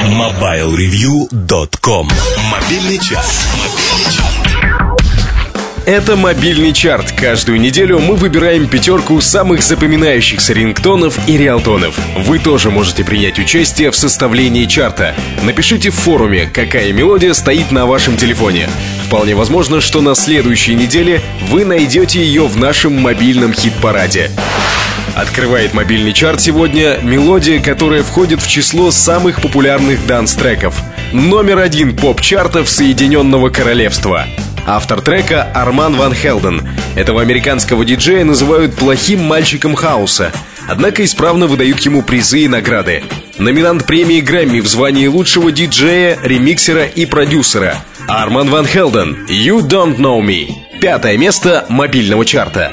MobileReview.com. Мобильный час. Это мобильный чарт. Каждую неделю мы выбираем пятерку самых запоминающихся рингтонов и риалтонов. Вы тоже можете принять участие в составлении чарта. Напишите в форуме, какая мелодия стоит на вашем телефоне. Вполне возможно, что на следующей неделе вы найдете ее в нашем мобильном хит-параде. Открывает мобильный чарт сегодня мелодия, которая входит в число самых популярных данс-треков. Номер 1 поп-чартов Соединенного Королевства. Автор трека Арман Ван Хелден. Этого американского диджея называют плохим мальчиком хауса, однако исправно выдают ему призы и награды. Номинант премии Грэмми в звании лучшего диджея, ремиксера и продюсера. Арман Ван Хелден, You Don't Know Me. 5-е место мобильного чарта.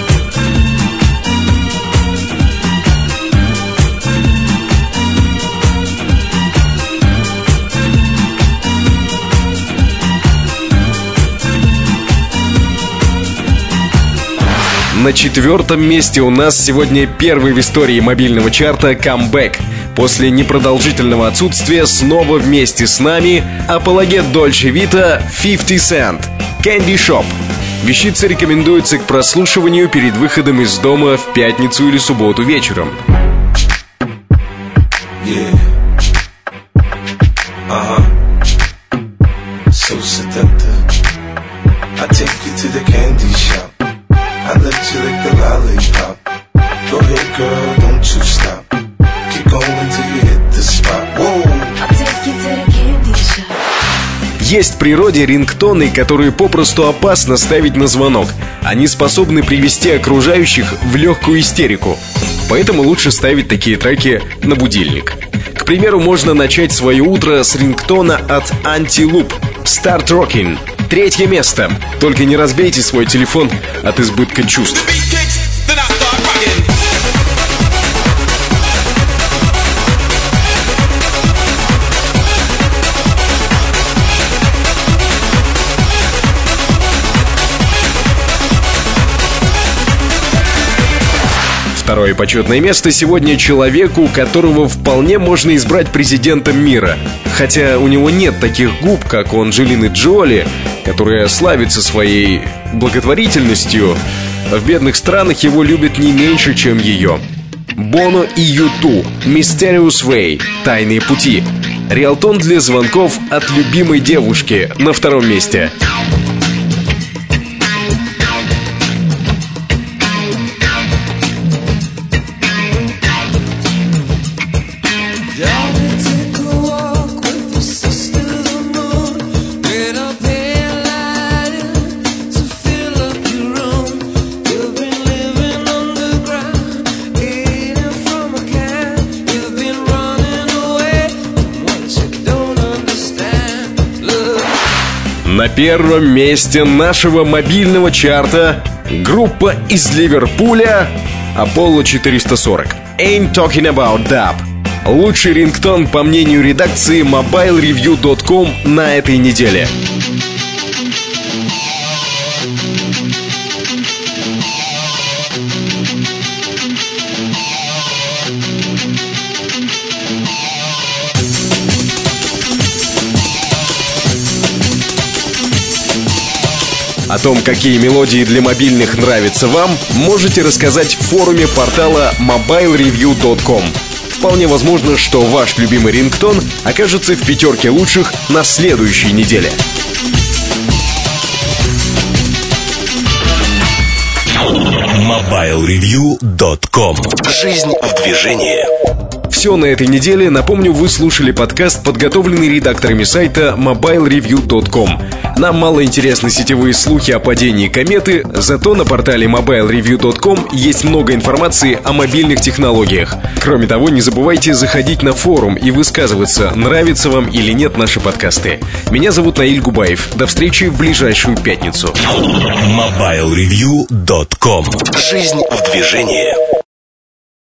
На 4-м месте у нас сегодня первый в истории мобильного чарта камбэк. После непродолжительного отсутствия снова вместе с нами апологет Дольче Вита 50 Cent, Candy Shop. Вещица рекомендуется к прослушиванию перед выходом из дома в пятницу или субботу вечером. So seductive. I take you to the candy shop. I let you lick the lollipop. Go ahead, girl, don't you stop. Keep going till you hit the spot. Whoa. I'll take you to the candy shop. Есть в природе рингтоны, которые попросту опасно ставить на звонок. Они способны привести окружающих в легкую истерику. Поэтому лучше ставить такие треки на будильник. К примеру, можно начать свое утро с рингтона от Anti-Loop Start Rockin'. 3-е место. Только не разбейте свой телефон от избытка чувств. Второе почетное место сегодня человеку, которого вполне можно избрать президентом мира. Хотя у него нет таких губ, как у Анджелины Джоли, которая славится своей благотворительностью. В бедных странах его любят не меньше, чем ее. Боно и U2, Mysterious Way, Тайные пути. Риалтон для звонков от любимой девушки на 2-м месте. На 1-м месте нашего мобильного чарта группа из Ливерпуля Apollo 440. Ain't Talking About Dub. Лучший рингтон, по мнению редакции MobileReview.com на этой неделе. О том, какие мелодии для мобильных нравятся вам, можете рассказать в форуме портала MobileReview.com. Вполне возможно, что ваш любимый рингтон окажется в 5-ке лучших на следующей неделе. MobileReview.com. Жизнь в движении. Все на этой неделе. Напомню, вы слушали подкаст, подготовленный редакторами сайта MobileReview.com. Нам мало интересны сетевые слухи о падении кометы, зато на портале MobileReview.com есть много информации о мобильных технологиях. Кроме того, не забывайте заходить на форум и высказываться, нравятся вам или нет наши подкасты. Меня зовут Наиль Губаев. До встречи в ближайшую пятницу. MobileReview.com. Жизнь в движении.